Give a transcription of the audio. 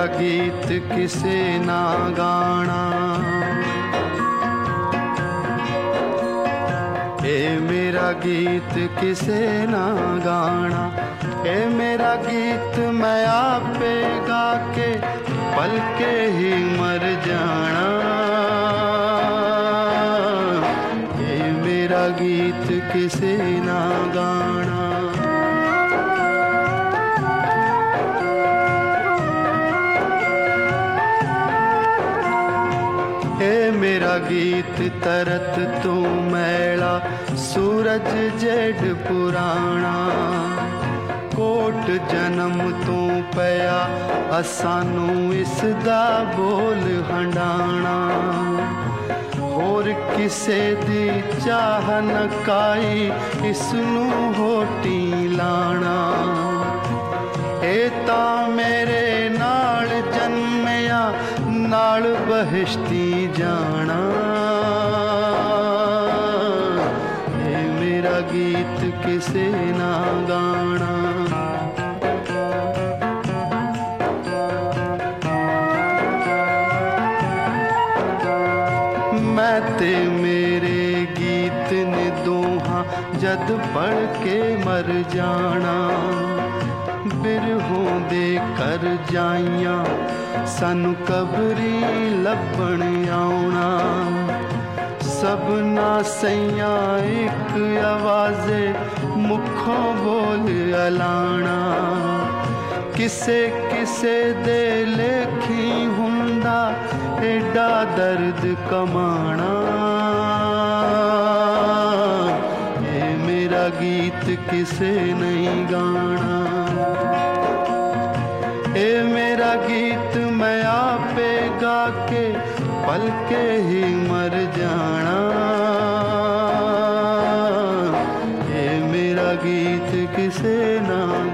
गीत किसे ना गाना, ए मेरा गीत किसे ना गाना, ए मेरा गीत मैं आपे गा के पल के ही मर जाना, ए मेरा गीत किसे ना गाना। ए मेरा गीत तरत तू मैला सूरज जेड पुराना, कोट जन्म तू पया असानू इसदा बोल हंडाना, होर किसे दी चाह न काई इसनू होटी लाना, ए ता मेरे नाल जन्मया नाल बहिश्ती जाना, ए मेरा गीत किसे ना गाना। मैं ते मेरे गीत ने दोहा जद पढ़ के मर जाना, बिरहों दे कर जाइयां सानू कबरी लभण आउणा, सबना सैया एक आवाज़े मुखों बोल अलाना, किसे किसे दे लेखी हुंदा एडा दर्द कमाना, ए मेरा गीत किसे नहीं गाना, ए मेरा गीत मैं आपे गा के पल के ही मर जाना, ए मेरा गीत किसे ना